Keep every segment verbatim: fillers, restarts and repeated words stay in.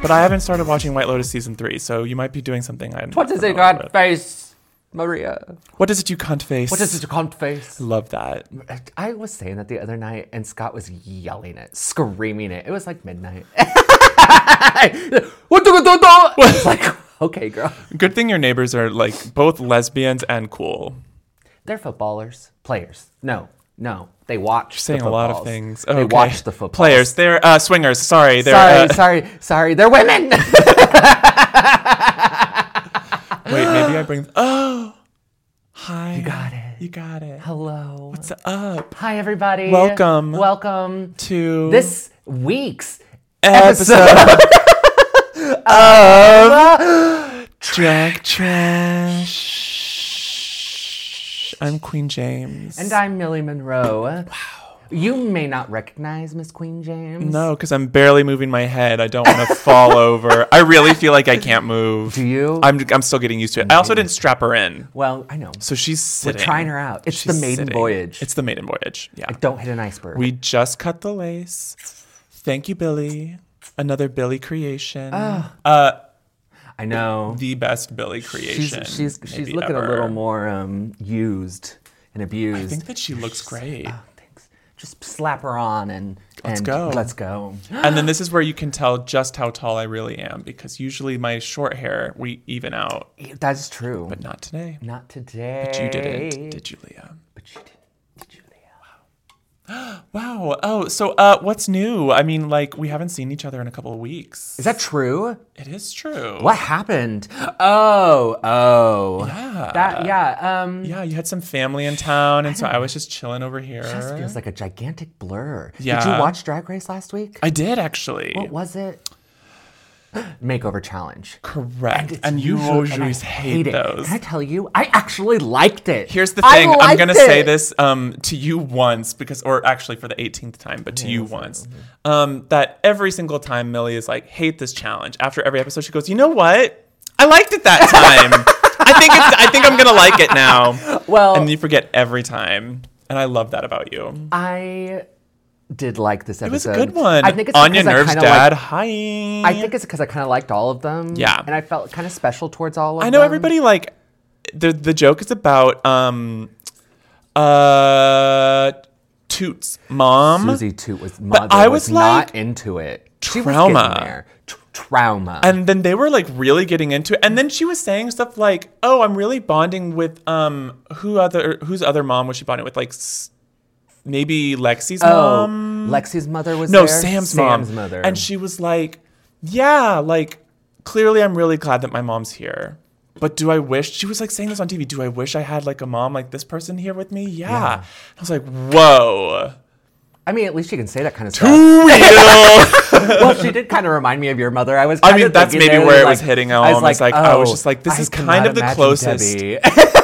But I haven't started watching White Lotus season three, so you might be doing something I'm What not does it familiar got with. face, Maria? What does it do, cunt face? What does it cunt face? Love that. I was saying that the other night, and Scott was yelling it, screaming it. It was like midnight. What do do do? It's like, okay, girl. Good thing your neighbors are like both lesbians and cool. They're footballers, players. No, no, they watch. You're saying the a lot of footballs. things. They Okay. watch the football. Players. They're uh, swingers. Sorry. They're, Sorry, uh, sorry, sorry. They're women. Wait, maybe I bring. Oh, hi. You got it. You got it. Hello. What's up? Hi, everybody. Welcome. Welcome To this week's episode of Drag Trash. I'm Queen James. And I'm Millie Monroe. Wow. You may not recognize Miss Queen James. No, because I'm barely moving my head. I don't want to fall over. I really feel like I can't move. Do you? I'm I'm still getting used to it. I also didn't strap her in. Well, I know. So she's sitting. We're trying her out. It's She's the maiden sitting. voyage. It's the maiden voyage. Yeah. Don't hit an iceberg. We just cut the lace. Thank you, Billy. Another Billy creation. Uh, I know. the best Billy creation. She's she's she's maybe looking ever. a little more um, used and abused. I think that she looks great. Oh, thanks. Just slap her on and Let's and go. Let's go. And then this is where you can tell just how tall I really am, because usually my short hair, we even out. That's true. But not today. Not today. But you didn't, did you, Leah? But you didn't. Did you, Leah? Wow. Oh, so uh, what's new? I mean, like, we haven't seen each other in a couple of weeks. Is that true? It is true. What happened? Oh, oh. Yeah. That yeah. Um. Yeah, you had some family in town, and so I was just chilling over here. It just feels like a gigantic blur. Did Yeah. you watch Drag Race last week? I did, actually. What was it? Makeover challenge. Correct. it's And you usually- and I always hate it. those. Can I tell you? I actually liked it. Here's the I thing. I'm liked going to say it. this um, to you once, because, or actually for the eighteenth time, but to you once. Um, that every single time Millie is like, hate this challenge. After every episode, she goes, you know what? I liked it that time. I think it's, I think I'm going to like it now. Well, And you forget every time. And I love that about you. I did like this It was episode. a good one. I think it's Anya because I Nerve's kinda dad. Like, Hi. I think it's because I kind of liked all of them. Yeah. And I felt kind of special towards all of them. I know everybody like the the joke is about um uh Toot's mom. Susie Toot was mother I was, was not like, into it. She was trauma. getting there. T- trauma. And then they were like really getting into it. And then she was saying stuff like, "Oh, I'm really bonding with um who other whose other mom was she bonding with? Like s- maybe Lexi's oh, mom? Lexi's mother was No, there. Sam's, mom. Sam's mother. And she was like, "Yeah, like clearly I'm really glad that my mom's here. But do I wish," she was like saying this on T V, "do I wish I had like a mom like this person here with me?" Yeah. Yeah. I was like, "Whoa. I mean, at least she can say that kind of Too stuff. real." Well, she did kind of remind me of your mother. I was. I kinda mean, that's thinking maybe there, where it like- was hitting home. I was It's like, like, oh, I was just like, this I is cannot kind of the imagine closest. Debbie.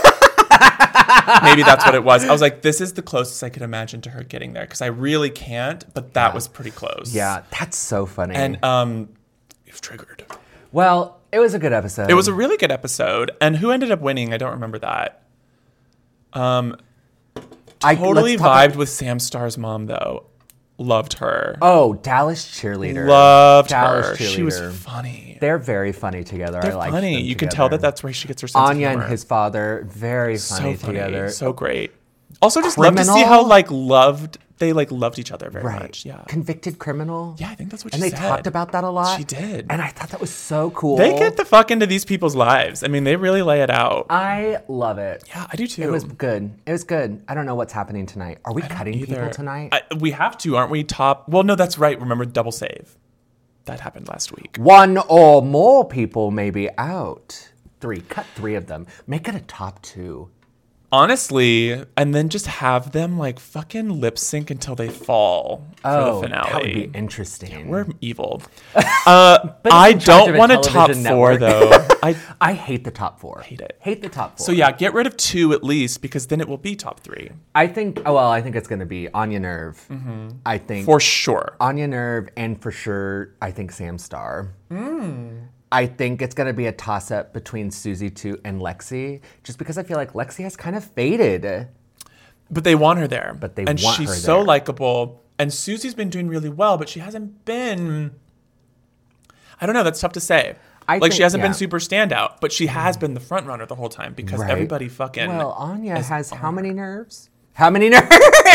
Maybe that's what it was. I was like, this is the closest I could imagine to her getting there, because I really can't, but that was pretty close. Yeah, that's so funny. And um, you've triggered. well, it was a good episode. It was a really good episode. And who ended up winning? I don't remember that. Um, I- totally let's talk vibed about- with Sam Starr's mom, though. Loved her. Oh, Dallas cheerleader. Loved Dallas her. She was cheerleader. funny. They're very funny together. They're I like funny. them You can tell that together. that's where she gets her sense Anya of and humor. his father, very funny, so funny, together. so great. Also, just love to see Criminal? how like loved they like loved each other very right. much. Yeah. Convicted criminal. Yeah, I think that's what And she they said. talked about that a lot. She did. And I thought that was so cool. They get the fuck into these people's lives. I mean, they really lay it out. I love it. Yeah, I do too. It was good. It was good. I don't know what's happening tonight. Are we cutting people Either. tonight? I, we have to, aren't we? Top. Well, no, that's right. Remember double save. That happened last week. One or more people may be out. Three. Cut three of them. Make it a top two. Honestly, and then just have them like fucking lip sync until they fall Oh, for the finale. that would be interesting. We're evil. Uh, it's I in charge of don't a want a top television four network. though. I I hate the top four. hate it. Hate the top four. So yeah, get rid of two at least, because then it will be top three I think. Oh, well, I think it's going to be Anya Nerve. I think for sure. Anya Nerve, and for sure, I think Sam Star. Hmm. I think it's going to be a toss-up between Susie Toot and Lexi, just because I feel like Lexi has kind of faded. But they want her there. But they and want she's her so there. likable. And Susie's been doing really well, but she hasn't been. I don't know. That's tough to say. I like think, she hasn't yeah. been super standout, but she has been the front runner the whole time because Right. everybody fucking. Well, Anya is has on how her. many nerves? How many nerves?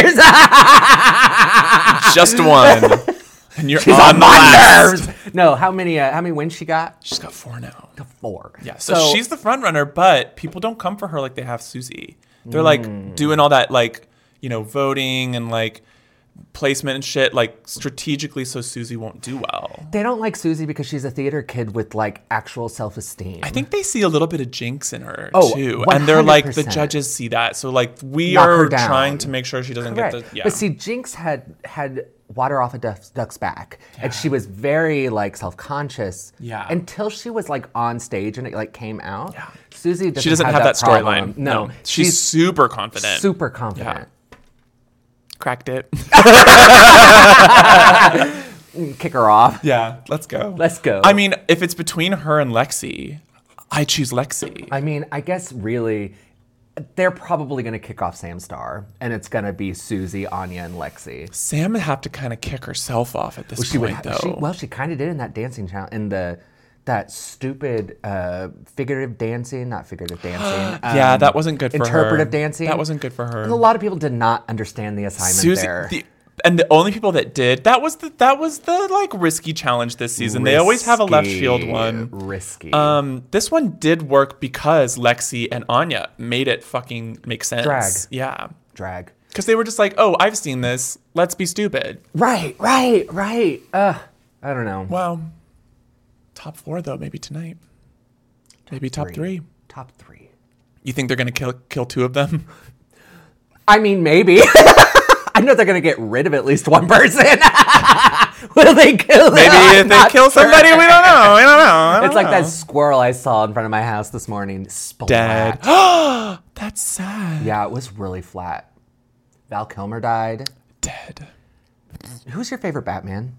Just one. And you're She's on, on the my last. nerves. No, how many? Uh, how many wins she got? She's got four now. Four. Yeah, so, she's the front runner, but people don't come for her like they have Susie. They're Mm. like doing all that like, you know, voting and like placement and shit like strategically so Susie won't do well. They don't like Susie because she's a theater kid with like actual self-esteem. I think they see a little bit of jinx in her Oh, too. And they're like the one hundred percent. judges see that. So like we Knock her are down. trying to make sure she doesn't Correct. get the yeah. But see, Jinx had had water off a duck's, duck's back, and she was very like self-conscious. Yeah. Until she was like on stage and it like came out. Yeah. Susie doesn't she doesn't have, have that, problem. storyline. No, She's, she's super confident. super confident. Cracked it. Kick her off. Yeah, let's go. Let's go. I mean, if it's between her and Lexi, I choose Lexi. I mean, I guess really, they're probably going to kick off Sam Star, and it's going to be Susie, Anya, and Lexi. Sam would have to kind of kick herself off at this Well, she point, would. though. She, well, she kind of did in that dancing challenge, in the that stupid uh, figurative dancing, not figurative dancing. yeah, um, that wasn't good for her. interpretive dancing. That wasn't good for her. And a lot of people did not understand the assignment Susie, there. the, and the only people that did that was the that was the like risky challenge this season. They always have a left Risky, field one. Risky. Um, this one did work because Lexi and Anya made it fucking make sense. Drag. Yeah. Drag. Because they were just like, oh, I've seen this. Let's be stupid. Right, right, right. Uh, I don't know. Well, top four though, maybe tonight. Maybe top three. Top three. You think they're gonna kill kill two of them? I mean, maybe. I know they're gonna get rid of at least one person. Will they kill them? Maybe I'm if they not kill sure. somebody, we don't know. We don't know. I don't It's like know. that squirrel I saw in front of my house this morning. Splat. Dead. That's sad. Yeah, it was really flat. Val Kilmer died. Dead. Who's your favorite Batman?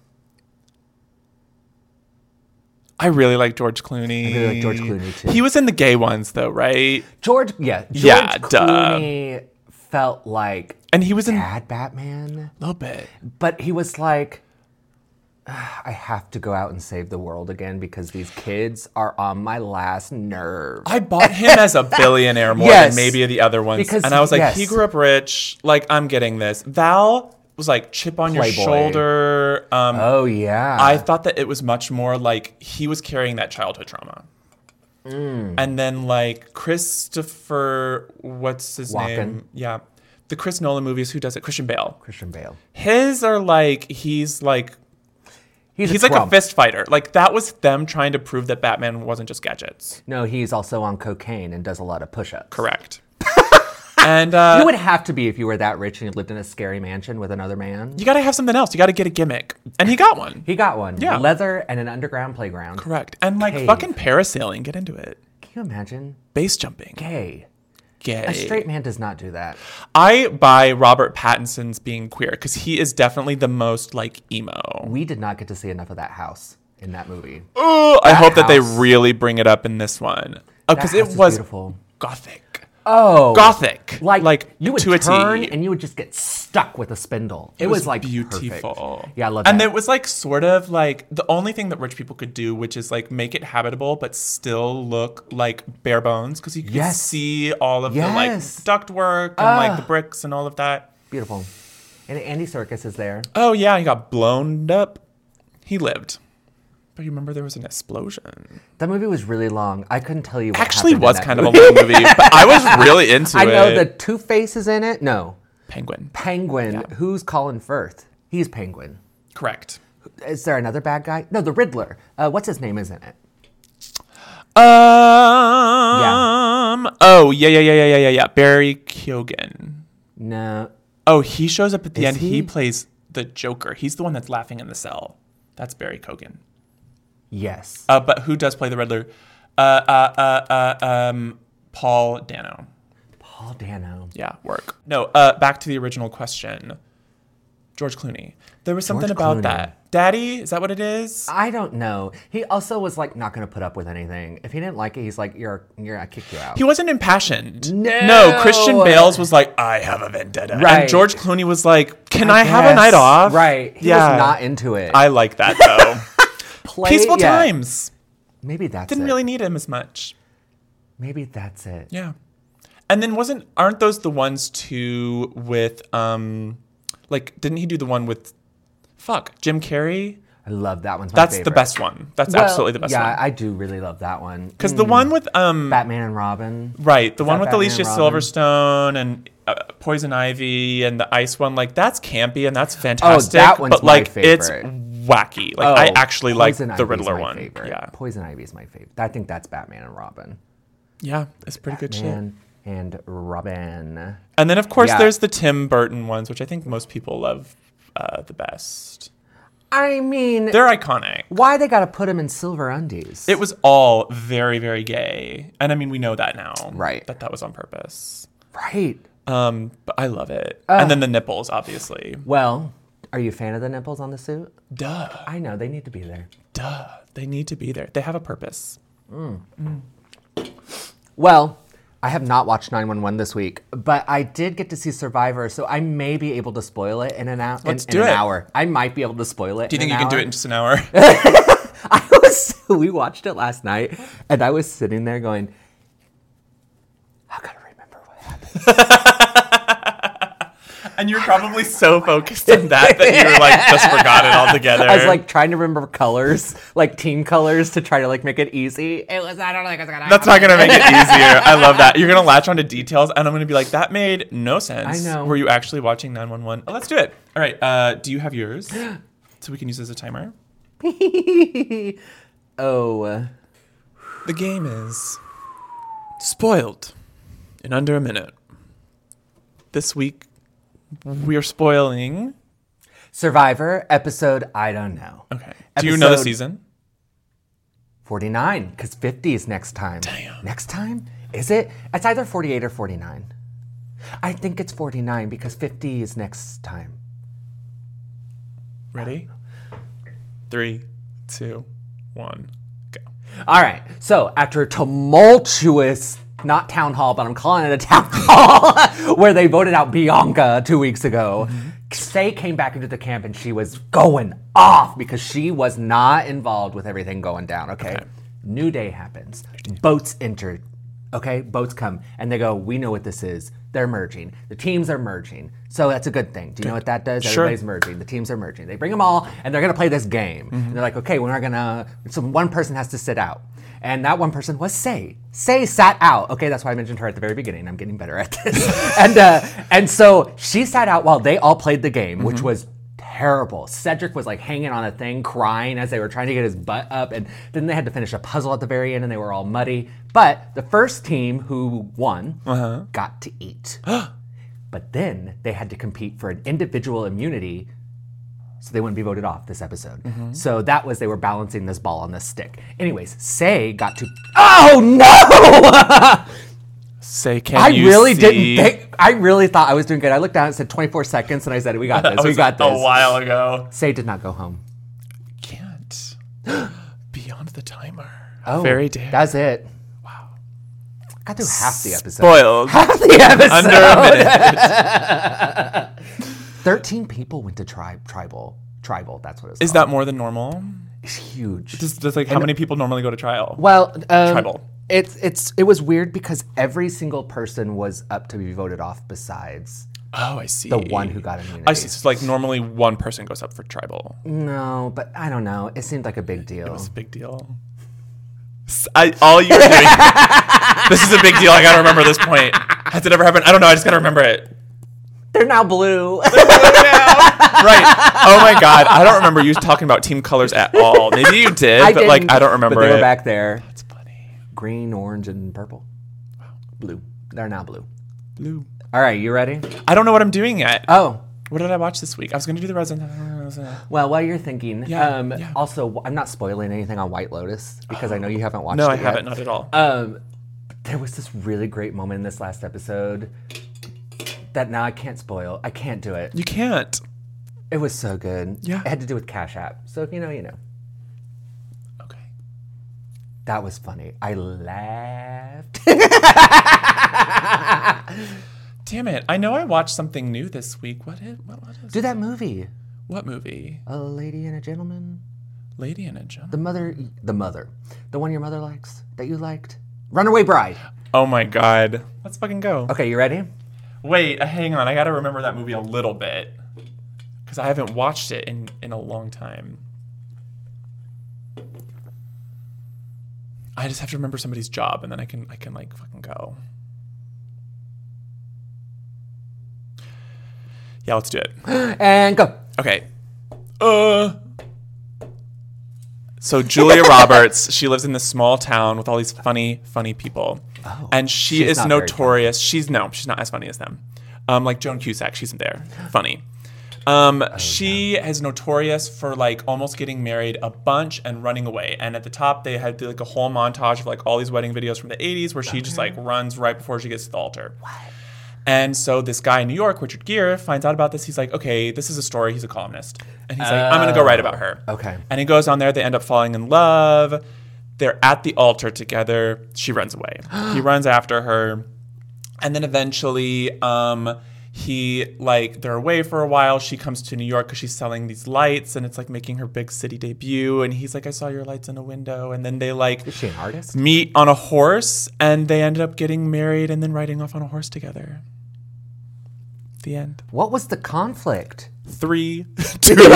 I really like George Clooney. I really like George Clooney, too. He was in the gay ones though, right? George, yeah. George Yeah, duh. Clooney felt like And he was in a bad Batman, little bit. but he was like, "Ah, I have to go out and save the world again because these kids are on my last nerve. I bought him as a billionaire more Yes. than maybe the other ones. Because- and I was like, yes. he grew up rich. Like, I'm getting this. Val was like chip on your Playboy. shoulder. Um, Oh, yeah. I thought that it was much more like he was carrying that childhood trauma. Mm. And then like Christopher, what's his Walken. name? Yeah. The Chris Nolan movies, who does it? Christian Bale. Christian Bale. His are like, he's like, He's, he's a like a Trump. fist fighter. Like that was them trying to prove that Batman wasn't just gadgets. No, he's also on cocaine and does a lot of push-ups. Correct. And uh, You would have to be if you were that rich and you lived in a scary mansion with another man. you got to have something else. You got to get a gimmick. And he got one. He got one. Yeah. Leather and an underground playground. Correct. And like Cave. fucking parasailing. Get into it. Can you imagine? Base jumping. Gay. Gay. A straight man does not do that. I buy Robert Pattinson's being queer because he is definitely the most like emo. We did not get to see enough of that house in that movie. Oh, I hope that they house- really bring it up in this one. Oh, because That it house is was beautiful. gothic. Oh, Gothic. Like, like you would to a turn T. and you would just get stuck with a spindle. It, It was, was like beautiful. perfect. Yeah, I love And that. it was like sort of like the only thing that rich people could do, which is like make it habitable but still look like bare bones because you could Yes. see all of Yes. the like ductwork and like the bricks and all of that. Beautiful. And Andy Serkis is there. Oh yeah, he got blown up. He lived. But you remember there was an explosion. That movie was really long. I couldn't tell you what Actually happened in was that kind of a movie. long movie, but I was really into I it. know the Two-Face is in it. No. Penguin. Penguin. Yeah. Who's Colin Firth? He's Penguin. Correct. Is there another bad guy? No, the Riddler. Uh, what's his name is in it? Um. Oh yeah yeah yeah yeah yeah yeah yeah. Barry Keoghan. No. Oh, he shows up at the Is end. He? he? plays the Joker. He's the one that's laughing in the cell. That's Barry Keoghan. Yes. Uh, but who does play the Riddler? Uh, uh, uh, uh, um, Paul Dano. Paul Dano. Yeah, work. No, uh, back to the original question. George Clooney. There was something George about Clooney. that. Daddy, is that what it is? I don't know. He also was like not going to put up with anything. If he didn't like it, he's like, "You're, you're, I kick you out." He wasn't impassioned. No. No, Christian Bales was like, I have a vendetta. Right. And George Clooney was like, can I, have a Yes. night off? Right. He Yeah. was not into it. I like that though. play Peaceful yeah. times. Maybe that's Didn't it. really need him as much. Maybe that's it. Yeah. And then wasn't aren't those the ones too with um like didn't he do the one with fuck Jim Carrey? I love that one. That's favorite. the best one. That's Well, absolutely the best yeah, one. I do really love that one. Because the one with um Batman and Robin. right, the Is one that with Batman Alicia and Robin? Silverstone and uh, Poison Ivy and the ice one, like that's campy and that's fantastic. that one's but my like it's favorite. wacky. Like Oh, I actually like Poison the Ivy's Riddler my one. favorite. Yeah, Poison Ivy is my favorite. I think that's Batman and Robin. yeah, it's pretty good shit. Batman and Robin. And then of course Yeah. there's the Tim Burton ones, which I think most people love uh, the best. I mean, They're iconic. why they got to put him in silver undies? It was all very, very gay, and I mean we know that now, Right. That that was on purpose. right. Um, but I love it. And then the nipples, obviously. Well, are you a fan of the nipples on the suit? Duh, I know they need to be there. duh. They need to be there. They have a purpose. Well, I have not watched nine one one this week, but I did get to see Survivor, so I may be able to spoil it in an, hour. Let's in, do in an it. hour. I might be able to spoil it. Do you think you can do it in just an hour? I was. We watched it last night, and I was sitting there going, "I gotta remember what happened." And you're probably so focused on that that you were like just forgot it altogether. I was like trying to remember colors, like team colors, to try to like make it easy. It was. I don't think it's gonna. that's not gonna make it easier. I love that. You're gonna latch onto details, and I'm gonna be like, that made no sense. I know. Were you actually watching nine one one? Oh, let's do it. All right. Uh, do you have yours? So we can use it as a timer. Oh. The game is spoiled in under a minute. This week, we are spoiling. Survivor episode. I don't know. Okay. Do you know the Episode- season? forty-nine, because fifty is next time. Damn. Next time? Is it? It's either forty-eight or forty-nine. I think it's forty-nine because fifty is next time. Ready? Three, two, one, go. All right. So after a tumultuous, not town hall, but I'm calling it a town hall, where they voted out Bianca two weeks ago, Say came back into the camp and she was going off because she was not involved with everything going down. Okay. Okay. New day happens. Boats enter. Okay. Boats come and they go, we know what this is. They're merging. The teams are merging. So that's a good thing. Do you know what that does? Sure. Everybody's merging. The teams are merging. They bring them all and they're going to play this game. And they're like, okay, we're going to, so one person has to sit out. And that one person was Say. Say sat out. Okay, that's why I mentioned her at the very beginning. I'm getting better at this. and uh, and so she sat out while they all played the game, which was terrible. Cedric was like hanging on a thing, crying as they were trying to get his butt up. And then they had to finish a puzzle at the very end and they were all muddy. But the first team who won got to eat. But then they had to compete for an individual immunity so they wouldn't be voted off this episode. So that was, they were balancing this ball on this stick. Anyways, Say got to, oh no! Say, can I you really see? didn't think, I really thought I was doing good. I looked down and said twenty-four seconds and I said, we got this, That we was got this. a while ago. Say did not go home. Can't. Beyond the timer. Oh, Very dare. That's it. Wow. Got through half the episode. Spoiled. Half the episode. Under a minute. thirteen people went to tribe, tribal. Tribal, that's what it's Is called. that more than normal? It's huge. Just, just like how many people normally go to trial? Well, um, Tribal. It's it's it was weird because every single person was up to be voted off besides Oh, I see. the one who got immunity. I see. So like normally one person goes up for tribal. No, but I don't know. It seemed like a big deal. It's a big deal. S- I, all you're doing. This is a big deal. I gotta remember this point. Has it ever happened? I don't know. I just gotta remember it. They're now blue. Right. Oh my God. I don't remember you talking about team colors at all. Maybe you did, I but like didn't, I don't remember But they it. were back there. That's funny. Green, orange, and purple. Blue. They're now blue. Blue. All right, you ready? I don't know what I'm doing yet. Oh, What did I watch this week? I was gonna do the Resident. well, while you're thinking, Yeah, um, yeah. also, I'm not spoiling anything on White Lotus because I know you haven't watched No, it I yet. haven't. Not at all. Um, there was this really great moment in this last episode that now I can't spoil. I can't do it. You can't. It was so good. Yeah. It had to do with Cash App. So if you know, you know. Okay. That was funny. I laughed. Damn it! I know I watched something new this week. What is? What, what is? Do that movie. What movie? A Lady and a Gentleman. Lady and a Gentleman. The mother, the mother, the one your mother likes that you liked. Runaway Bride. Oh my God. Let's fucking go. Okay, you ready? Wait, uh, hang on. I gotta remember that movie a little bit because I haven't watched it in in a long time. I just have to remember somebody's job, and then I can I can like fucking go. Yeah, let's do it. And go. Okay. Uh. So Julia Roberts, she lives in this small town with all these funny, funny people, Oh, and she she's is not very notorious. She's no, she's not as funny as them. Um, like Joan Cusack, she's there, funny. Um, Oh, she is notorious for like almost getting married a bunch and running away. And at the top, they had like a whole montage of like all these wedding videos from the eighties where she just like runs right before she gets to the altar. What? And so this guy in New York, Richard Gere, finds out about this. He's like, okay, this is a story. He's a columnist. And he's like, I'm going to go write about her. Okay. And he goes on there. They end up falling in love. They're at the altar together. She runs away. He runs after her. And then eventually, um, he, like, they're away for a while. She comes to New York because she's selling these lights. And it's, like, making her big city debut. And he's like, I saw your lights in a window. And then they, like, Is she an artist? meet on a horse. And they ended up getting married and then riding off on a horse together. The end. What was the conflict? Three, two, one.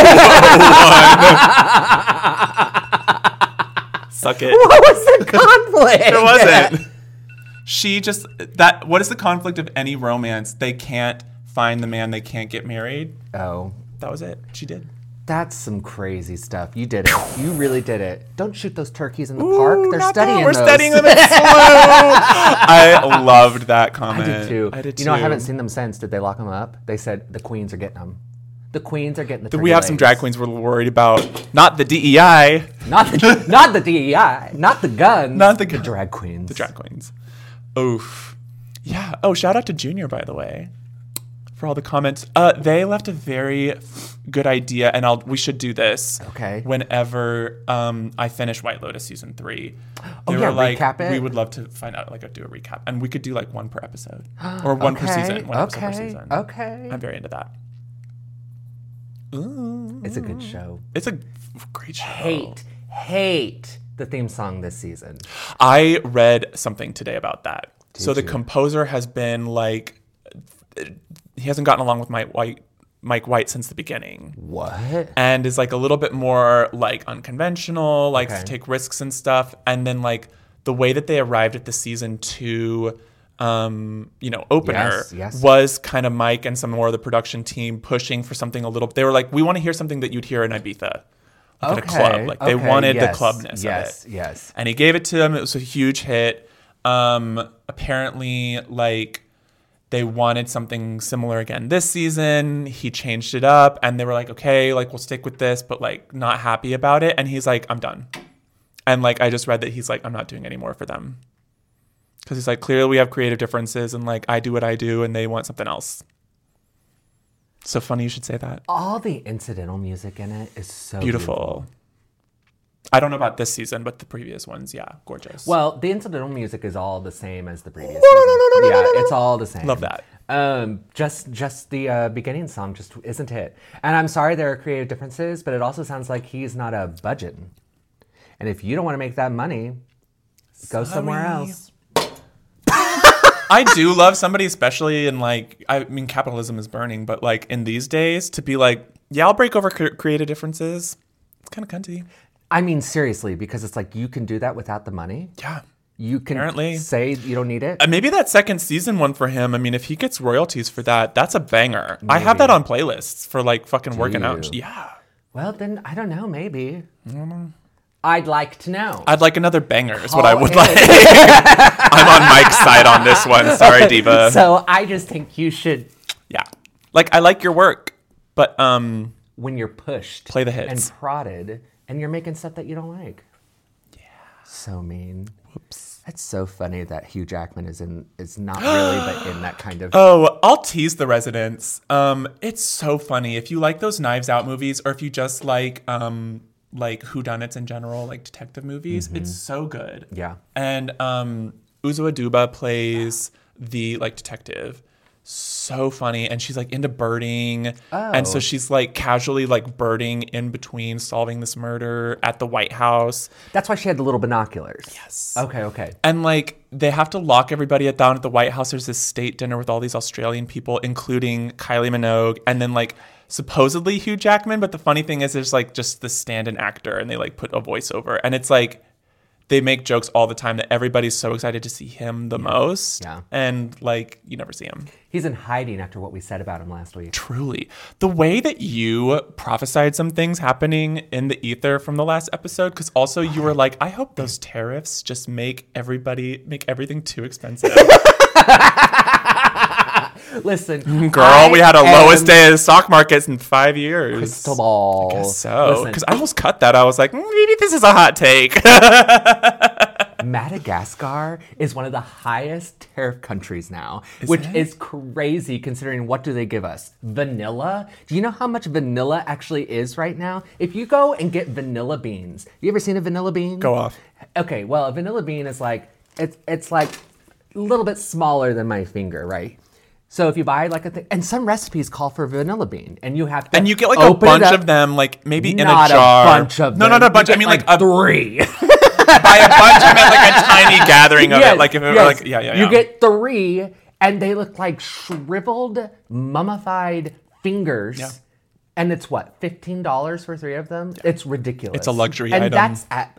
Suck it. What was the conflict? There wasn't. She just that. What is the conflict of any romance? They can't find the man. They can't get married. Oh, That was it. She did. that's some crazy stuff. You did it. You really did it. Don't shoot those turkeys in the park. They're Not studying that. We're those. studying them in slow. I loved that I comment. did too. I did too. You know, I haven't seen them since. Did they lock them up? They said the queens are getting them. The queens are getting the. Turkey We have some legs. drag queens we're worried about. Not the D E I. Not the not the D E I, not the guns. Not the gun- drag queens. The drag queens. Oof. Yeah. Oh, shout out to Junior, by the way, for all the comments. Uh, they left a very good idea, and I'll we should do this. Okay. Whenever um I finish White Lotus season three, Oh, they yeah, were like, recap it? we would love to find out, like, do a recap, and we could do like one per episode or one per Okay, season, one episode per okay, season. okay. I'm very into that. Ooh. It's a good show. It's a great show. Hate, hate the theme song this season. I read something today about that. so the you? composer has been like, he hasn't gotten along with Mike White, Mike White since the beginning, What? and is like a little bit more like unconventional, likes Okay. to take risks and stuff. And then like the way that they arrived at the season two, um, you know, opener Yes, yes. was kind of Mike and some more of the production team pushing for something a little. They were like, we want to hear something that you'd hear in Ibiza. Like at a club. Like they okay, wanted yes, the clubness yes, of it. Yes, And he gave it to them. It was a huge hit. Um, apparently, like, they wanted something similar again this season. He changed it up, and they were like, okay, like, we'll stick with this, but, like, not happy about it. And he's like, I'm done. And, like, I just read that he's like, I'm not doing any more for them. Because he's like, clearly we have creative differences, and, like, I do what I do, and they want something else. So funny you should say that. all the incidental music in it is so Beautiful. beautiful. I don't know about this season, but the previous ones, yeah, gorgeous. Well, the incidental music is all the same as the previous season. Yeah, it's all the same. Love that. Um, just just the uh, beginning song just isn't it. And I'm sorry there are creative differences, but it also sounds like he's not a budget. And if you don't want to make that money, go somewhere Sorry. else. I do love somebody, especially in like, I mean, capitalism is burning, but like in these days, to be like, yeah, I'll break over cre- creative differences. It's kind of cunty. I mean, seriously, because it's like you can do that without the money. Yeah. You can Apparently. say you don't need it. Uh, maybe that second season one for him. I mean, if he gets royalties for that, that's a banger. I have that on playlists for like fucking working out. you? Yeah. Well, then I don't know. Maybe. I'd like to know. I'd like another banger is what I Call would in. like. I'm on Mike's side on this one. Sorry, Diva. So I just think you should, Yeah. Like, I like your work, but um, when you're pushed, Play the hits. and prodded, and you're making stuff that you don't like. Yeah. So mean. whoops. That's so funny that Hugh Jackman is in is not really, but in that kind of. Oh, I'll tease the residents. Um, it's so funny. If you like those Knives Out movies, or if you just like um, like whodunits in general, like detective movies, it's so good. Yeah. And um, Uzo Aduba plays the like detective. so funny. And she's like into birding. Oh. And so she's like casually like birding in between solving this murder at the White House. That's why she had the little binoculars. Yes. Okay, okay. And like they have to lock everybody down at the White House. There's this state dinner with all these Australian people, including Kylie Minogue, and then like supposedly Hugh Jackman. But the funny thing is there's like just the stand-in actor and they like put a voiceover. And it's like they make jokes all the time that everybody's so excited to see him the most. Yeah. And like you never see him. He's in hiding after what we said about him last week. Truly. The way that you prophesied some things happening in the ether from the last episode, because also you were like, I hope those tariffs just make everybody, make everything too expensive. Listen, Girl, I we had a am lowest day of the stock markets in five years. crystal ball. I guess so. Listen, Because I almost cut that. I was like, mm, maybe this is a hot take. Madagascar is one of the highest tariff countries now, Is which it? is crazy considering what do they give us? Vanilla? Do you know how much vanilla actually is right now? If you go and get vanilla beans, you ever seen a vanilla bean? Go off. Okay, well, a vanilla bean is like, it's it's like a little bit smaller than my finger, right? So if you buy like a thing, and some recipes call for vanilla bean, and you have to And you get like a open it bunch up. of them, like maybe in Not a jar. a bunch of no, them. no, no, a bunch. You I mean, get, like, a three. by a bunch, I meant like a tiny gathering of it. Like if it were yes. like, yeah, yeah, yeah. You get three, and they look like shriveled, mummified fingers. Yeah. And it's what, fifteen dollars for three of them? It's ridiculous. It's a luxury and item. that's at.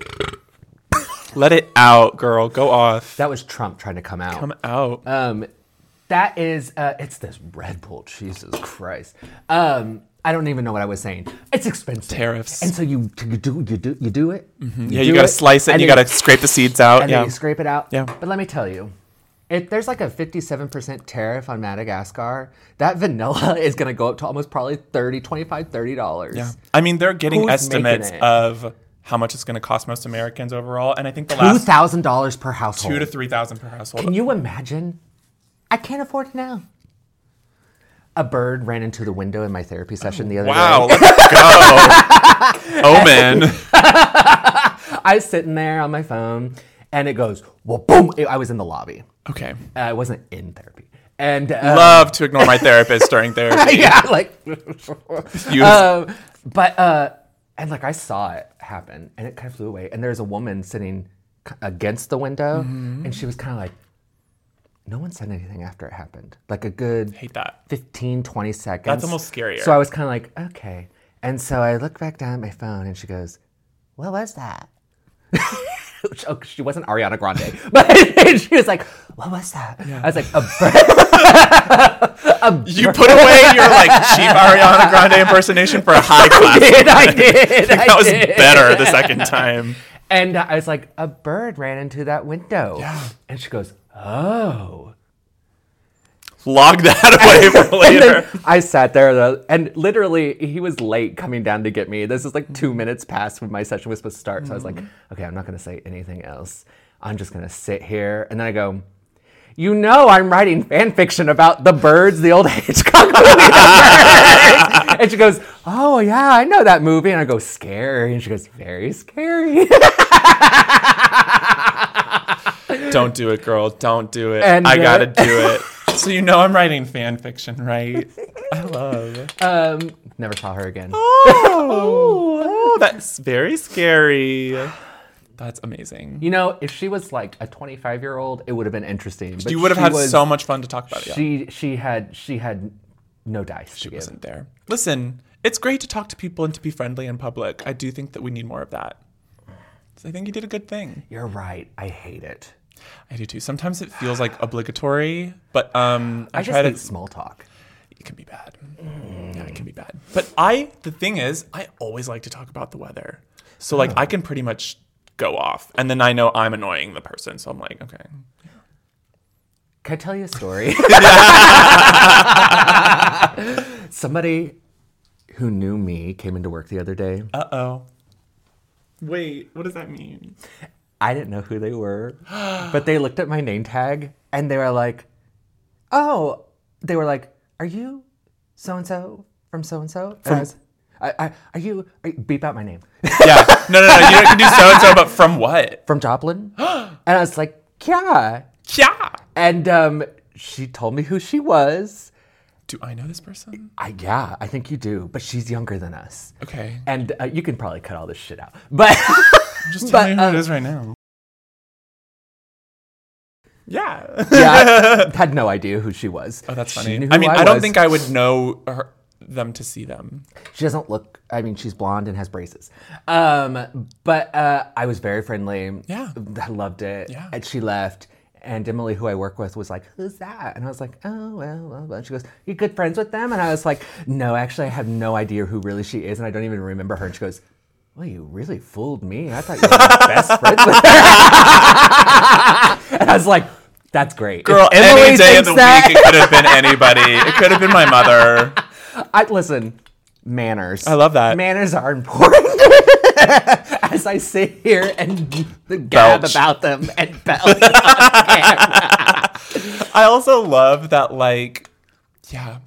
Let it out, girl. Go off. That was Trump trying to come out. Come out. Um, that is, uh, it's this Red Bull. Jesus Christ. Um, I don't even know what I was saying. It's expensive. Tariffs. And so you you do you do you do it. Mm-hmm. Yeah, you gotta slice it and you then- gotta scrape the seeds out. and Yeah. then you scrape it out. Yeah. But let me tell you, if there's like a fifty-seven percent tariff on Madagascar, that vanilla is going to go up to almost probably thirty, twenty-five, thirty dollars. Yeah. I mean, they're getting Who's estimates making it? of how much it's going to cost most Americans overall, and I think the two last thousand dollars per household. two to three thousand per household. Can you imagine? I can't afford it now. A bird ran into the window in my therapy session the other Wow, day. let's go. Omen. I was sitting there on my phone, and it goes, well, boom. I was in the lobby. Okay. Uh, I wasn't in therapy. And um, Love to ignore my therapist during therapy. yeah, like, You- um, but uh, and like I saw it happen, and it kind of flew away. And there's a woman sitting c- against the window, Mm-hmm. and she was kind of like, no one said anything after it happened. Like a good Hate that. fifteen, twenty seconds. That's almost scarier. So I was kind of like, okay. And so I looked back down at my phone, and she goes, what was that? Oh, she wasn't Ariana Grande, but she was like, what was that? I was like, a bird. You put away your like cheap Ariana Grande impersonation for a high class. I did, I did. I That was did. better the second time. And I was like, a bird ran into that window. Yeah. And she goes, oh. Log that away for And later. then I sat there, though, and literally, he was late coming down to get me. This is like two minutes past when my session was supposed to start. So I was like, okay, I'm not going to say anything else. I'm just going to sit here. And then I go, you know, I'm writing fan fiction about the birds, the old Hitchcock movie, The Birds. And she goes, oh, yeah, I know that movie. And I go, scary. And she goes, very scary. Don't do it, girl. Don't do it. And, I uh, gotta do it. So you know I'm writing fan fiction, right? I love. Um, never saw her again. Oh, oh, that's very scary. That's amazing. You know, if she was like a twenty-five-year-old, it would have been interesting. But You would have she had was- so much fun to talk about it. Yeah. She she had she had no dice to She give. wasn't there. Listen, it's great to talk to people and to be friendly in public. I do think that we need more of that. So I think you did a good thing. You're right. I hate it. I do too. Sometimes it feels like obligatory, but um, I, I just try hate to. small talk. It can be bad. Yeah, it can be bad. But I, the thing is, I always like to talk about the weather. So like, Oh. I can pretty much go off, and then I know I'm annoying the person. So I'm like, okay. Can I tell you a story? Somebody who knew me came into work the other day. Uh oh. Wait, what does that mean? I didn't know who they were, but they looked at my name tag and they were like, "Oh," they were like, "Are you so and so from so and so?" And I was, I, I, "Are you?" Are you beep out my name Yeah. No, no, no. You can do so and so, but from what? from Joplin, and I was like, "Yeah." Yeah. And um, she told me who she was. Do I know this person? I yeah, I think you do, but she's younger than us. Okay. And uh, you can probably cut all this shit out. But Just but, tell me who uh, it is right now. Yeah. yeah, I had no idea who she was. Oh, that's She funny. knew I who mean, I, don't was. think I would know her, them to see them. She doesn't look, I mean, she's blonde and has braces. Um, but uh, I was very friendly. Yeah. I loved it. Yeah. And she left. And Emily, who I work with, was like, who's that? And I was like, oh, well, well, well. She goes, you good friends with them? And I was like, no, actually, I have no idea who really she is. And I don't even remember her. And she goes, well, you really fooled me. I thought you were my best friends with her. And I was like, that's great. Girl, If Emily any day of thinks the that- week, it could have been anybody. It could have been my mother. I listen, manners. I love that. Manners are important. As I sit here and gab Belch. about them and belch on camera. I also love that, like, yeah.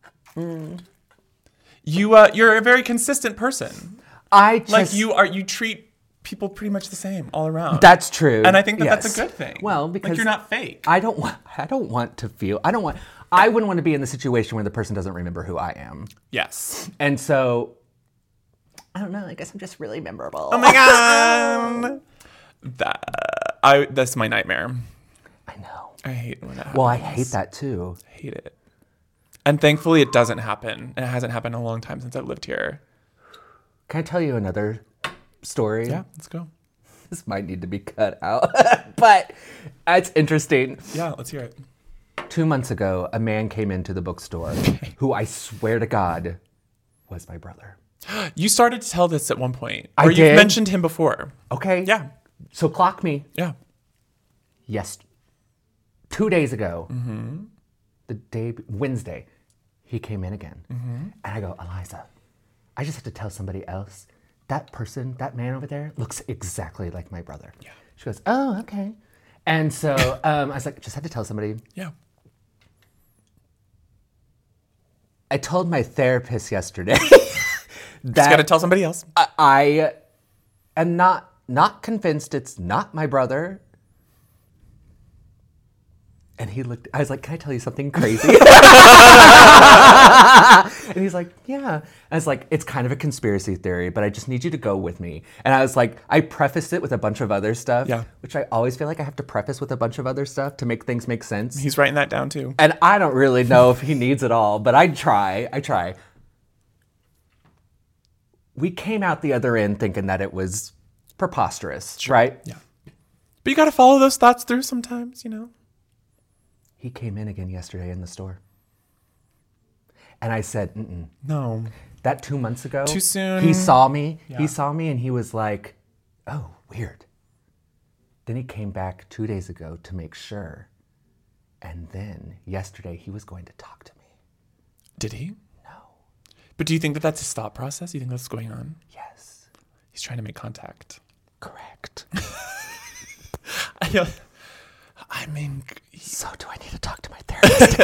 You, uh, you're a very consistent person. I just, Like, you are, you treat people pretty much the same all around. That's true. And I think that yes. that's a good thing. Well, because like, you're not fake. I don't want. I don't want to feel. I don't want. I wouldn't want to be in the situation where the person doesn't remember who I am. Yes. And so, I don't know. I guess I'm just really memorable. Oh my god. that I that's my nightmare. I know. I hate when that happens. Well, I hate that too. I hate it. And thankfully, it doesn't happen. And it hasn't happened in a long time since I've lived here. Can I tell you another story? Yeah, let's go. This might need to be cut out, but it's interesting. Yeah, let's hear it. Two months ago, a man came into the bookstore who I swear to God was my brother. You started to tell this at one point. I or you've did? mentioned him before. Okay. Yeah. So clock me. Yeah. Yes. Two days ago, Mm-hmm. the day, Wednesday, he came in again. Mm-hmm. And I go, Eliza, I just have to tell somebody else. That person, that man over there, looks exactly like my brother. Yeah. She goes, oh, okay. And so um, I was like, just had to tell somebody. Yeah. I told my therapist yesterday Just got to that tell somebody else. I, I am not not convinced it's not my brother. And he looked, I was like, can I tell you something crazy? And he's like, yeah. I was like, it's kind of a conspiracy theory, but I just need you to go with me. And I was like, I prefaced it with a bunch of other stuff, Yeah. which I always feel like I have to preface with a bunch of other stuff to make things make sense. He's writing that down too. And I don't really know if he needs it all, but I try. I try. We came out the other end thinking that it was preposterous, right? Yeah. But you got to follow those thoughts through sometimes, you know? He came in again yesterday in the store. And I said, mm-mm. No. That two months ago. Too soon. He saw me. Yeah. He saw me and he was like, oh, weird. Then he came back two days ago to make sure. And then yesterday he was going to talk to me. Did he? No. But do you think that that's his thought process? Do you think that's what's going on? Yes. He's trying to make contact. Correct. I, I mean, So do I need to talk to my therapist?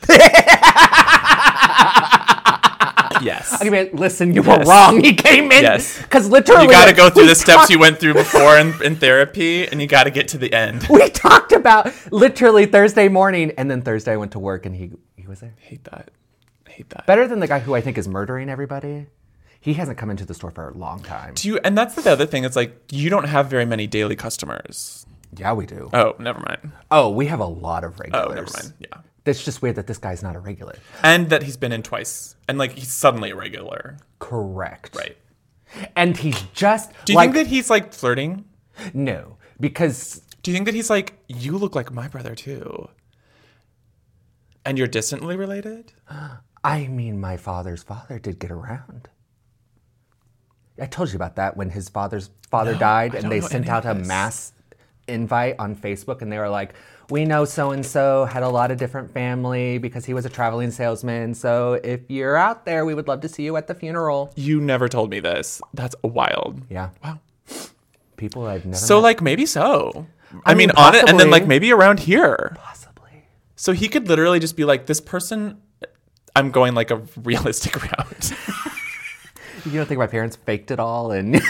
yes. I mean, listen, you were Yes. wrong. He came in. Yes. Because literally. You got to go through we the steps talked- you went through before in, in therapy, and you got to get to the end. We talked about literally Thursday morning, and then Thursday I went to work and he he was there. hate that. I hate that. Better than the guy who I think is murdering everybody. He hasn't come into the store for a long time. Do you? And that's the other thing. It's like you don't have very many daily customers. Yeah, we do. Oh, never mind. Oh, we have a lot of Oh, regulars. never mind. Yeah. It's just weird that this guy's not a regular. And that he's been in twice, and like he's suddenly a regular. Correct. Right. And he's just Do you like think that he's like flirting? no, because Do you think that he's like, you look like my brother too? And you're distantly related? I mean, my father's father did get around. I told you about that when his father's father No, died, I and don't they know sent any of out a this. mass invite on Facebook, and they were like, "We know so and so had a lot of different family because he was a traveling salesman. So if you're out there, we would love to see you at the funeral." You never told me this. That's wild. Yeah, Wow. people I've never. So met. like maybe so. I, I mean, mean, on it, and then possibly. like maybe around here. possibly. So he could literally just be like, this person. I'm going like a realistic route. You don't think my parents faked it all and?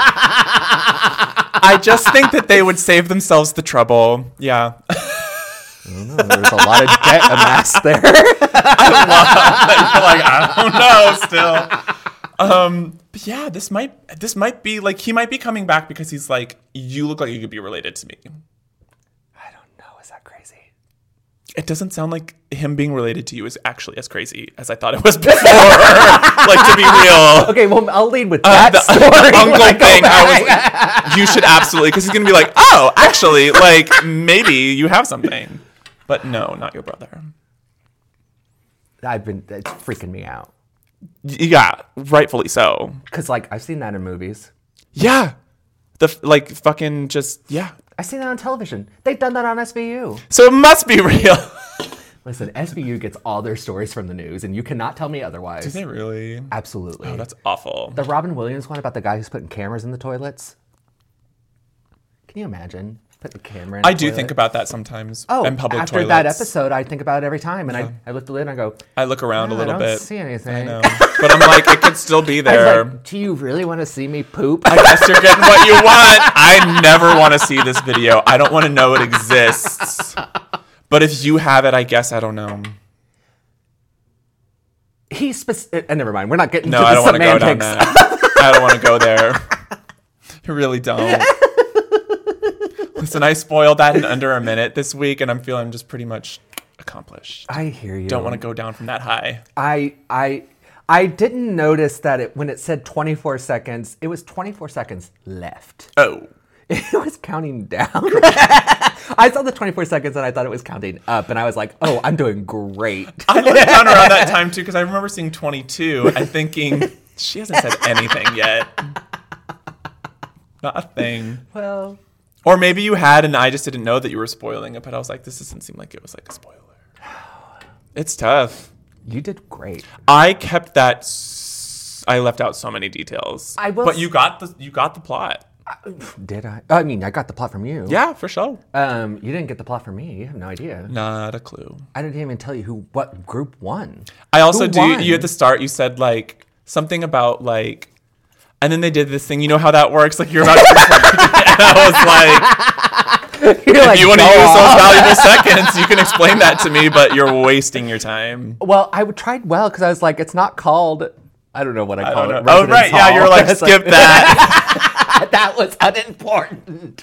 I just think that they would save themselves the trouble. Yeah. I don't know. There's a lot of debt amassed there. I love that you're like, I don't know still. Um, but yeah, this might this might be like he might be coming back because he's like, you look like you could be related to me. I don't know. Is that crazy? It doesn't sound like him being related to you is actually as crazy as I thought it was before. Like, to be real. Okay, well, I'll lead with Uh, that the, story. the uncle when I go thing, I was back. like, you should absolutely, because he's going to be like, oh, actually, like, maybe you have something. But no, not your brother. I've been, it's freaking me out. Yeah, rightfully so. Because, like, I've seen that in movies. Yeah. The, f- like, fucking just, yeah. I've seen that on television. They've done that on S V U. So it must be real. Listen, S V U gets all their stories from the news, and you cannot tell me otherwise. Do they really? Absolutely. Oh, that's awful. The Robin Williams one about the guy who's putting cameras in the toilets. Can you imagine? Put the camera in I the do toilet? think about that sometimes Oh, in public after toilets. that episode, I think about it every time, and Yeah. I, I lift the lid and I go, I look around "No, a little I don't bit. see anything. I know. But I'm like, it could still be I was there. like, do you really want to see me poop? I guess you're getting what you want. I never want to see this video. I don't want to know it exists. But if you have it, I guess I don't know. He's spec- uh, never mind. We're not getting No, to I the don't want to go down semantics. that. I don't want to go there. I really don't. Listen, I spoiled that in under a minute this week, and I'm feeling just pretty much accomplished. I hear you. Don't want to go down from that high. I I I didn't notice that it when it said twenty-four seconds, it was twenty-four seconds left. Oh. It was counting down. I saw the twenty-four seconds and I thought it was counting up, and I was like, "Oh, I'm doing great." I looked down around that time too because I remember seeing twenty-two and thinking she hasn't said anything yet. Not a thing. Well, Or maybe you had and I just didn't know that you were spoiling it, but I was like, this doesn't seem like it was like a spoiler. It's tough. you did great. I kept that. S- I left out so many details. I will but s- you got the you got the plot. Did I? I mean, I got the plot from you. Yeah, for sure. Um, you didn't get the plot from me. You have no idea. Not a clue. I didn't even tell you who what group won. I also Who do. won? You at the start, you said like something about like, and then they did this thing. You know how that works? Like you're about to. And I was like, You're if like, you want to "Go use on." those valuable seconds, you can explain that to me, but you're wasting your time. Well, I would tried well because I was like, it's not called. I don't know what I I call don't it. know. Oh Residence right, yeah. Hall. You're like It's skip that. that was unimportant.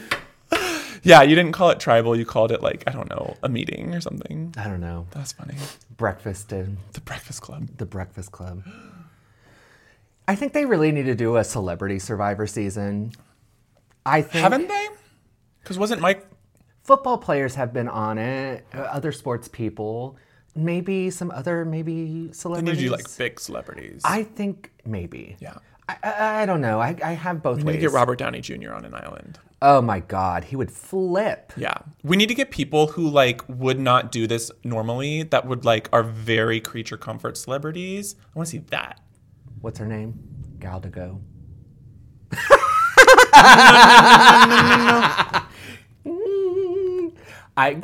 Yeah, you didn't call it tribal. You called it like I don't know, a meeting or something. I don't know. That's funny. Breakfast and The Breakfast Club. the Breakfast Club. I think they really need to do a Celebrity Survivor season. I think Haven't they? Because wasn't Mike? football players have been on it. uh, Other sports people, maybe some other maybe They need celebrities. to do like big celebrities. I think maybe. yeah. I, I, I don't know. I, I have both We need ways. to get Robert Downey Junior on an island. Oh my God, he would flip. Yeah. We need to get people who like would not do this normally that would like are very creature comfort celebrities. I want to see that. What's her name? Gal Gadot. I.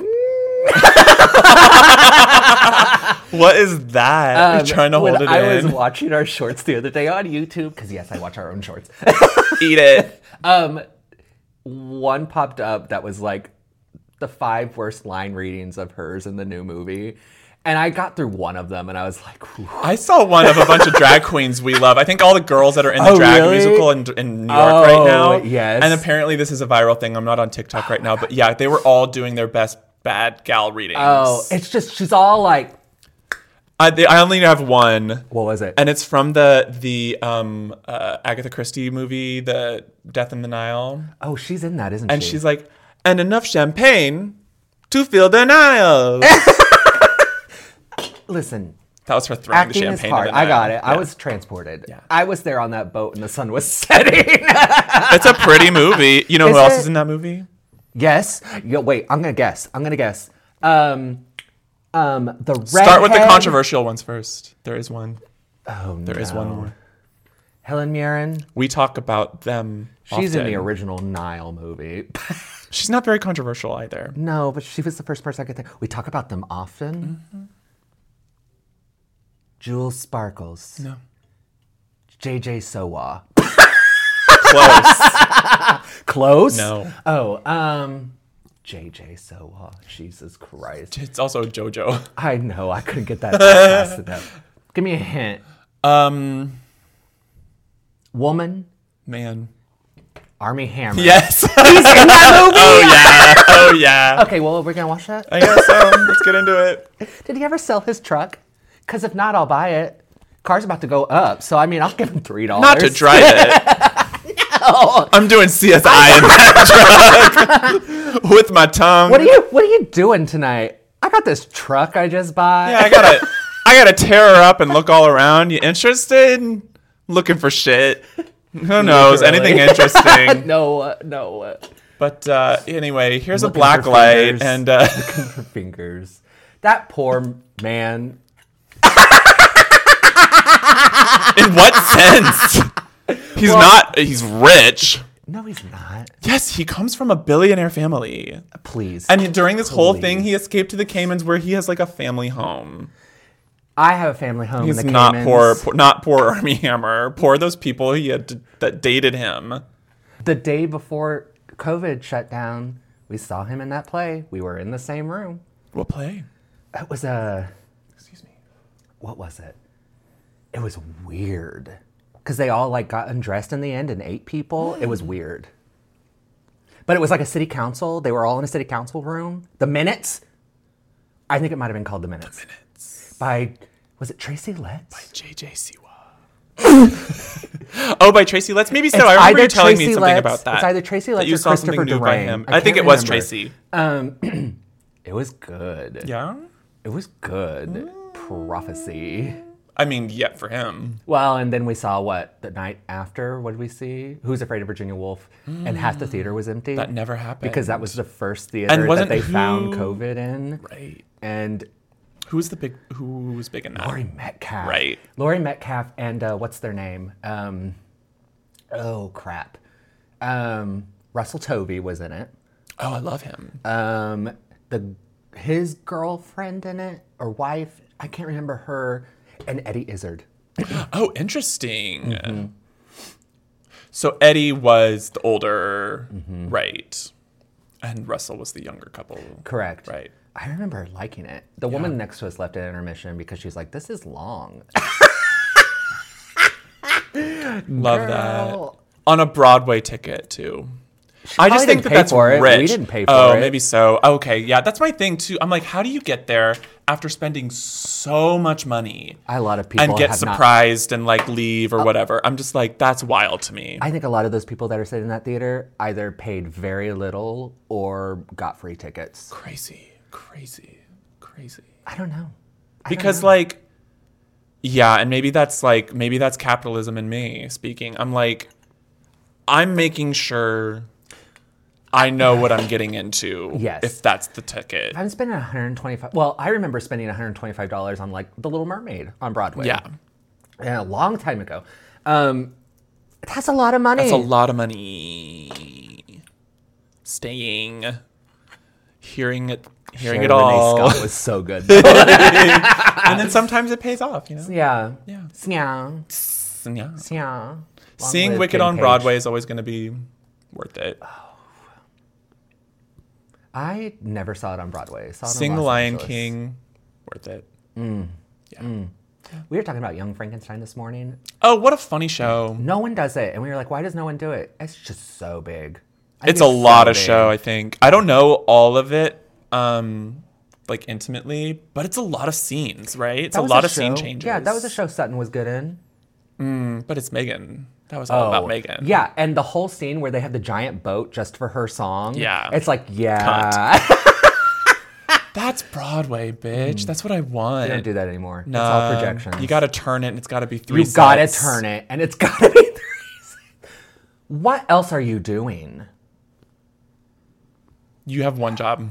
What is that? You're Um, trying to when hold it I in. was watching our shorts the other day on YouTube, because yes, I watch our own shorts. Eat it. um, one popped up that was like the five worst line readings of hers in the new movie. And I got through one of them and I was like, whew. I saw one of a bunch of drag queens we love. I think all the girls that are in the Oh, drag really? musical in, in New York Oh, right now. yes. And apparently this is a viral thing. I'm not on TikTok right now, but yeah, they were all doing their best bad gal readings. Oh, it's just, she's all like, I, they, I only have one. what was it? And it's from the the um, uh, Agatha Christie movie, The Death in the Nile. Oh, she's in that, isn't And she? she's like, and enough champagne to fill the Nile. Listen, That was her throwing acting the is champagne. hard. in the I got Nile. it. I Yeah. was transported. Yeah. I was there on that boat and the sun was setting. It's a pretty movie. You know Is who else it? is in that movie? Yes. Yo, wait, I'm going to guess. I'm going to guess. Um, um, the redhead. Start with the controversial ones first. There is one. Oh, There is one more. Helen Mirren. We talk about them. She's in the often. original Nile movie. She's not very controversial either. No, but she was the first person I could think. We talk about them often. Mm-hmm. Jules Sparkles. No. J J Sowa. Close. Close? No. Oh, um, J J Sowa. Jesus Christ. It's also JoJo. I know. I couldn't get that out fast enough. Give me a hint. Um, Woman. man. Army Hammer. Yes. He's in that movie. Oh yeah. Oh yeah. Okay, well, we're gonna watch that. I guess so. Let's get into it. Did he ever sell his truck? Because if not, I'll buy it. Car's about to go up, so I mean, I'll give him three dollars. Not to drive it. No. I'm doing C S I in that truck with my tongue. What are you What are you doing tonight? I got this truck I just bought. Yeah, I gotta, I gotta tear her up and look all around. You interested? Looking for shit. Who knows? Literally. Anything interesting? no, uh, no. Uh, But uh, anyway, here's Looking a black for light, fingers. and uh, looking for fingers. That poor man. in what sense? He's Well- not. He's rich. No, he's not. Yes, he comes from a billionaire family. Please. And during this whole Please. thing, he escaped to the Caymans, where he has like a family home. I have a family home He's in the not Caymans. poor, poor, not poor Army Hammer. Poor those people he had to, that dated him. The day before COVID shut down, we saw him in that play. We were in the same room. What play? It was a. Excuse me. What was it? It was weird. Because they all like got undressed in the end and ate people. It was weird. But it was like a city council. They were all in a city council room. The Minutes. I think it might have been called The Minutes. The Minutes. By, was it Tracy Letts? J J Siwa. Oh, by Tracy Letts? Maybe so. It's I remember either you telling Tracy me something Letts- about that. it's either Tracy that Letts you or saw something Christopher new by Durang. him. I I, think can't it was remember. Tracy. Um, it was good. Yeah? It was good. Prophecy. I mean, yeah, for him. Well, and then we saw what the night after. What did we see? Who's Afraid of Virginia Woolf? And half the theater was empty. That never happened. because that was the first theater And that wasn't they who- found COVID in. Right. And Who was the big, who was big in that? Laurie Metcalf. Right. Laurie Metcalf and uh, what's their name? Um, oh crap. Um, Russell Tovey was in it. Oh, I love him. Um, the his girlfriend in it or wife, I can't remember her, and Eddie Izzard. Oh, interesting. Mm-hmm. So Eddie was the older, Mm-hmm. right? And Russell was the younger couple. Correct. Right. I remember liking it. The woman next to us left at intermission because she's like, "This is long." Love Girl. that. On a Broadway ticket too. I probably just think didn't that pay that's for it. We rich. didn't pay for oh, it. maybe so. Okay, yeah, that's my thing too. I'm like, how do you get there after spending so much money A lot of people and get have not- surprised and like leave or whatever? I'm just like, that's wild to me. I think a lot of those people that are sitting in that theater either paid very little or got free tickets. Crazy, crazy, crazy. I don't know. I don't Because know. like, yeah, and maybe that's like, maybe that's capitalism in me speaking. I'm like, I'm making sure I know what I'm getting into. Yes. If that's the ticket. I'm spending one hundred twenty-five. Well, I remember spending one hundred twenty-five dollars on like The Little Mermaid on Broadway. Yeah. Yeah, a long time ago. Um, that's a lot of money. That's a lot of money. Staying, hearing it, hearing Sherry it all, Renee Scott was so good. and then sometimes it pays off. You know. yeah. Yeah. Yeah. And yeah. Yeah. Long Seeing live Wicked Kim on Page. Broadway is always going to be worth it. I never saw it on Broadway. Saw it in Sing The Los Lion Angeles. King, worth it. Yeah. We were talking about Young Frankenstein this morning. Oh, what a funny show! No one does it, and we were like, "Why does no one do it?" It's just so big. I think It's a lot so of big. show. I think I don't know all of it, um, like intimately, but it's a lot of scenes, right? It's That a was lot of scene show- changes. Yeah, that was a show Sutton was good in. Mm, but it's Megan. That was all about Megan. Oh, Yeah, and the whole scene where they have the giant boat just for her song. Yeah. It's like, yeah. That's Broadway, bitch. That's what I want. They don't do that anymore. No, It's all projections. You got to turn it, and it's got to be three. You gotta sets. turn it, and it's gotta be three. sets. What else are you doing? You have one job.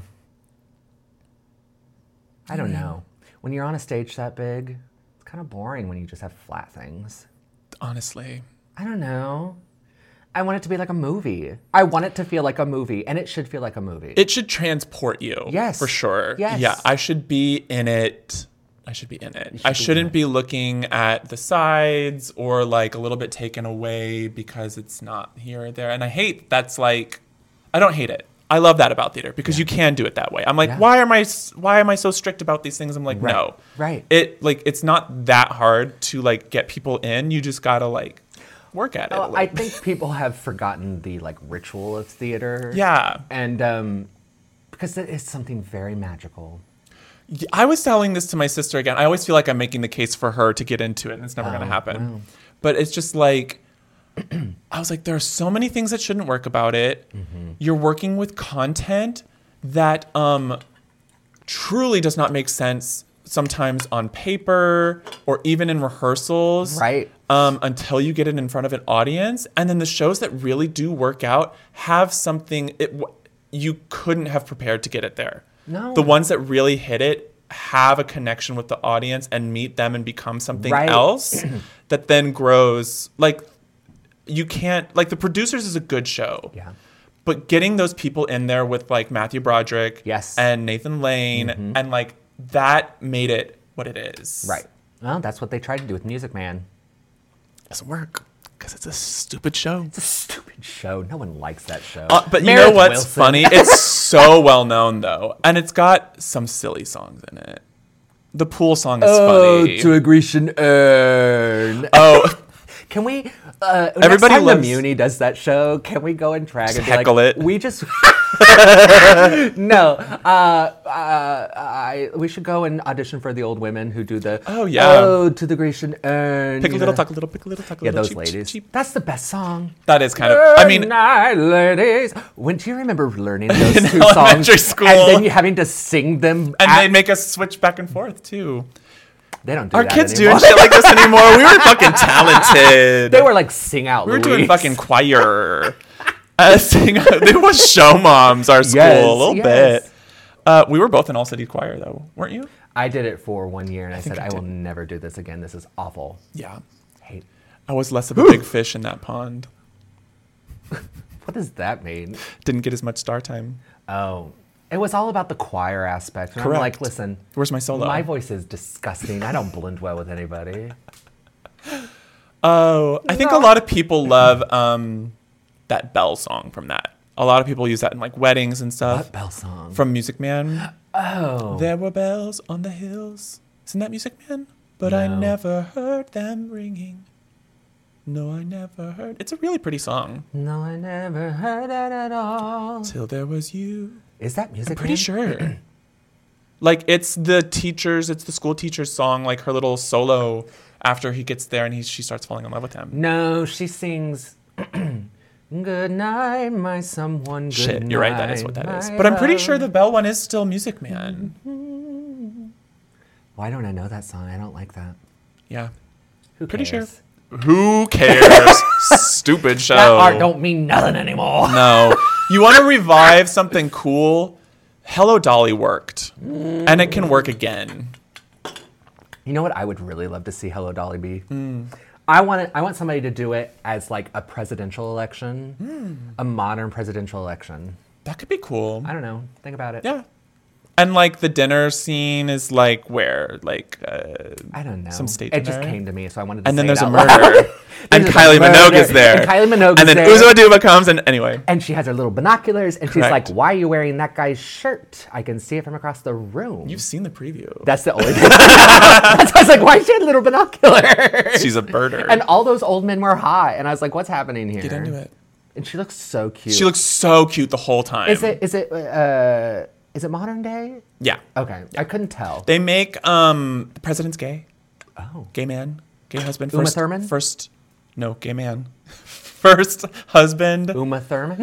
I don't know. When you're on a stage that big, it's kind of boring when you just have flat things. Honestly, I don't know. I want it to be like a movie. I want it to feel like a movie, and it should feel like a movie. it should transport you. Yes. for sure. Yes. Yeah, I should be in it. I should be in it. should I be in shouldn't be looking at the sides or like a little bit taken away because it's not here or there. And I hate that's like, I don't hate it. I love that about theater because yeah. you can do it that way. I'm like, yeah. why am I why am I so strict about these things? I'm like, right. no. Right. It like it's not that hard to like get people in. You just gotta like work at it. Oh, I think people have forgotten the like ritual of theater. Yeah. And um, because it is something very magical. I was telling this to my sister again. I always feel like I'm making the case for her to get into it, and it's never oh, gonna happen. Wow. But it's just like I was like, there are so many things that shouldn't work about it. Mm-hmm. You're working with content that um, truly does not make sense sometimes on paper or even in rehearsals. Right. Um, until you get it in front of an audience. And then the shows that really do work out have something it, you couldn't have prepared to get it there. No. The ones that really hit it have a connection with the audience and meet them and become something right. else that then grows. Like, you can't, like, The Producers is a good show. Yeah. But getting those people in there with, like, Matthew Broderick yes. and Nathan Lane, mm-hmm. and, like, that made it what it is. Right. Well, that's what they tried to do with Music Man. Doesn't work because it's a stupid show. It's a stupid show. No one likes that show. Uh, but Meredith you know what's Wilson. funny? It's so well known, though. And it's got some silly songs in it. The pool song is oh, funny. To a Grecian urn. Oh. Can we, uh, Everybody next time loves... the Muni does that show, can we go and drag just and be heckle like, it. we just... no. Uh, uh, I, we should go and audition for the old women who do the... Oh, yeah. Oh, to the Grecian urn. Pick a little, tuck a little, pick a little, tuck a yeah, little. those cheap, ladies. cheap, cheap. That's the best song. That is kind of... Good I mean... night, ladies. When do you remember learning those in two elementary songs? School. And then you having to sing them. And at, they'd make us switch back and forth, too. They don't do Our that kids anymore. doing shit like this anymore. We were fucking talented. They were like sing out. We were Louise. doing fucking choir. uh, sing, they were show moms. Our school yes, a little yes. bit. Uh, we were both in all city choir though, weren't you? I did it for one year, and I, I said I, I will did. never do this again. This is awful. Yeah, hate. I was less of a big fish in that pond. What does that mean? Didn't get as much star time. Oh. It was all about the choir aspect. And Correct. I'm like, listen. Where's my solo? My voice is disgusting. I don't blend well with anybody. Oh, I think No. a lot of people love um, that Belle song from that. A lot of people use that in like weddings and stuff. What Belle song? From Music Man. Oh. There were bells on the hills. Isn't that Music Man? But I No. never heard them ringing. No, I never heard. It's a really pretty song. No, I never heard that at all. Till there was you. Is that Music I'm pretty Man? sure. Like, it's the teacher's, it's the school teacher's song, like her little solo after he gets there and he, she starts falling in love with him. No, she sings, good night, my someone, good Shit, night, you're right, that is what that is. my But I'm pretty love. sure the Belle one is still Music Man. Why don't I know that song? I don't like that. Yeah. Who Pretty cares? sure. Who cares? Stupid show. That art don't mean nothing anymore. No. You want to revive something cool? Hello Dolly worked. And it can work again. You know what I would really love to see Hello Dolly be? Mm. I want it, I want somebody to do it as like a presidential election, Mm. a modern presidential election. That could be cool. I don't know. Think about it. Yeah. And like the dinner scene is like where? Like uh, I don't know. some state It just dinner? came to me, so I wanted to And say then it there's a out loud. murder. And There's a Kylie Minogue murder. is there. And Kylie Minogue And is then there. Uzo Aduba comes and anyway. And she has her little binoculars, and she's Correct. like, "Why are you wearing that guy's shirt? I can see it from across the room." You've seen the preview. That's the only thing. That's why I was like, "Why is she have little binoculars?" She's a birder. And all those old men were hot, and I was like, "What's happening here?" Get into it. And she looks so cute. She looks so cute the whole time. Is it? Is it? Uh, is it modern day? Yeah. Okay, I couldn't tell. They make um the president's gay. Oh, Gay man. Gay husband. Uma First, Thurman? First no, gay man. First husband. Uma Thurman.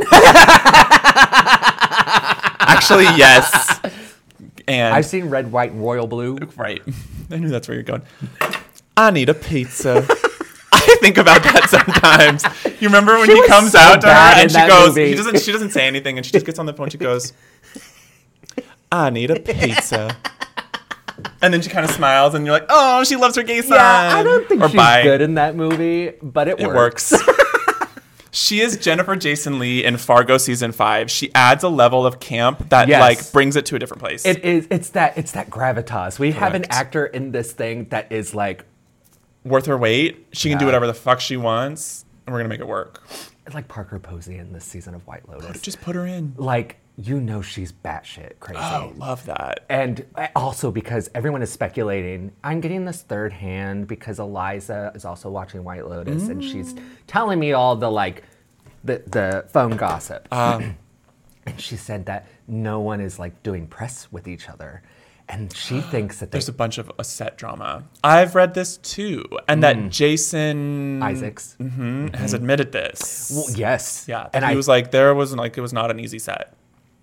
Actually, yes. And I've seen Red, White, and Royal Blue. right. I knew that's where you're going. I need a pizza. I think about that sometimes. You remember when She he was comes so out to her bad in and she that goes, movie. he doesn't she doesn't say anything and she just gets on the phone, she goes, I need a pizza. And then she kind of smiles and you're like, oh, she loves her gay son. Yeah, I don't think or she's bi. good in that movie, but it, It works. works. She is Jennifer Jason Leigh in Fargo season five. She adds a level of camp that Yes. like brings it to a different place. It is. It's that. It's that gravitas. We have an Correct. actor in this thing that is like, Worth her weight. She can do Yeah. whatever the fuck she wants, and we're gonna make it work. like Parker Posey in this season of White Lotus. Just put her in. Like you know she's batshit crazy. Oh, love that. And also because everyone is speculating, I'm getting this third hand because Eliza is also watching White Lotus mm. and she's telling me all the like the the phone gossip. Um. And she said that no one is like doing press with each other. And she thinks that they, there's a bunch of a set drama. I've read this too, and mm. that Jason Isaacs mm-hmm, mm-hmm. has admitted this. Well, yes, yeah, and he I, was like, there was like it was not an easy set.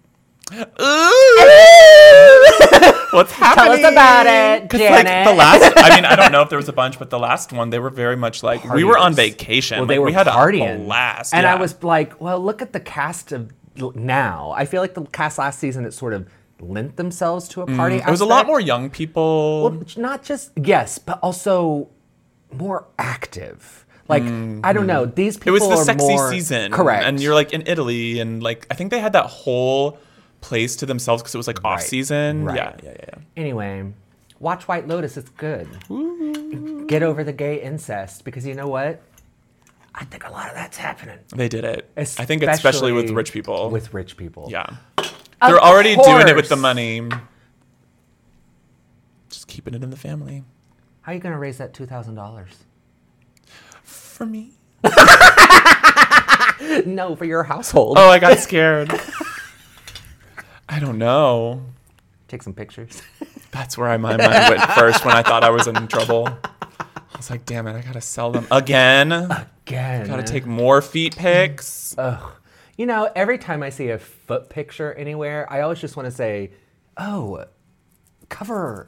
What's happening? Tell us about it, Janet. Like the last, I mean, I don't know if there was a bunch, but the last one, they were very much like Partiers. We were on vacation. Well, like, they were we had partying. a blast, and yeah. I was like, well, look at the cast of now. I feel like the cast last season, it sort of lent themselves to a party. Mm, it was a lot more young people. Well, not just yes, but also more active. Like mm-hmm. I don't know, these people. It was the are sexy more, season, correct? And you're like in Italy, and like I think they had that whole place to themselves because it was like off right. season. Right. Yeah, yeah, yeah. Anyway, watch White Lotus. It's good. Ooh. Get over the gay incest because you know what? I think a lot of that's happening. They did it. Especially I think especially with rich people. With rich people. Yeah. They're of already course. doing it with the money. Just keeping it in the family. How are you going to raise that two thousand dollars? For me? No, for your household. Oh, I got scared. I don't know. Take some pictures. That's where I, my mind went first when I thought I was in trouble. I was like, damn it, I got to sell them again. Again. Got to take more feet pics. Ugh. You know, every time I see a foot picture anywhere, I always just want to say, oh, cover.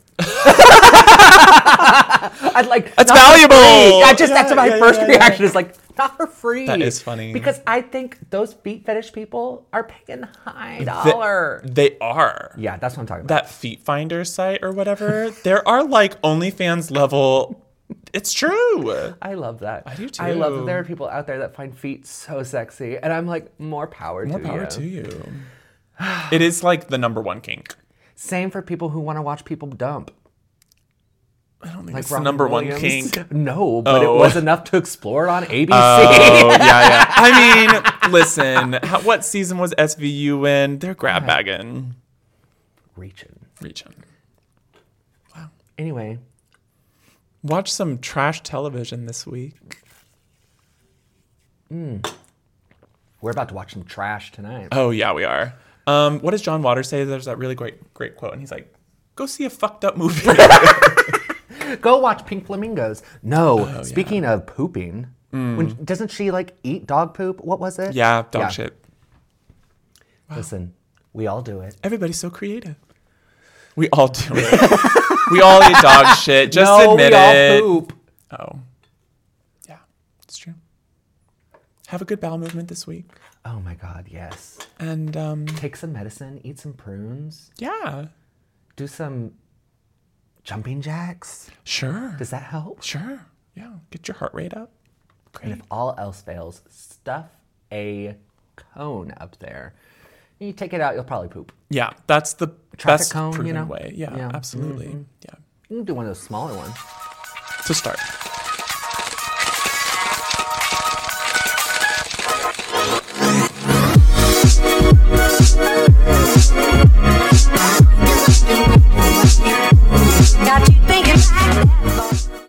I'd like, that's valuable. I just, yeah, that's my yeah, first yeah, reaction yeah. is like, not for free. That is funny. Because I think those feet fetish people are paying high dollar. They, they are. Yeah, that's what I'm talking about. That Feet Finder site or whatever, there are like OnlyFans level. It's true. I love that. I do too. I love that there are people out there that find feet so sexy. And I'm like, more power more to you. More power to you. It is like the number one kink. Same for people who want to watch people dump. I don't think like it's the number Williams. one kink. No, but oh. it was enough to explore it on A B C. Oh, yeah, yeah. I mean, listen, how, what season was S V U in? They're grab bagging. Reaching. Reaching. Wow. Anyway. Watch some trash television this week. Mm. We're about to watch some trash tonight. Oh, yeah, we are. Um, what does John Waters say? There's that really great, great quote, and he's like, go see a fucked up movie. Go watch Pink Flamingos. No, oh, speaking yeah. of pooping, mm. when, doesn't she like eat dog poop? What was it? Yeah, dog yeah. shit. Wow. Listen, we all do it. Everybody's so creative. We all do it. We all eat dog shit. Just no, admit we all it. Poop. Oh, yeah, it's true. Have a good bowel movement this week. Oh my God, yes. And um, take some medicine. Eat some prunes. Yeah. Do some jumping jacks. Sure. Does that help? Sure. Yeah. Get your heart rate up. Great. And if all else fails, stuff a cone up there. You take it out, you'll probably poop. Yeah, that's the Traffic best cone, proven you know? way. Yeah, yeah. absolutely. Mm-hmm. Yeah. You can do one of those smaller ones. To start.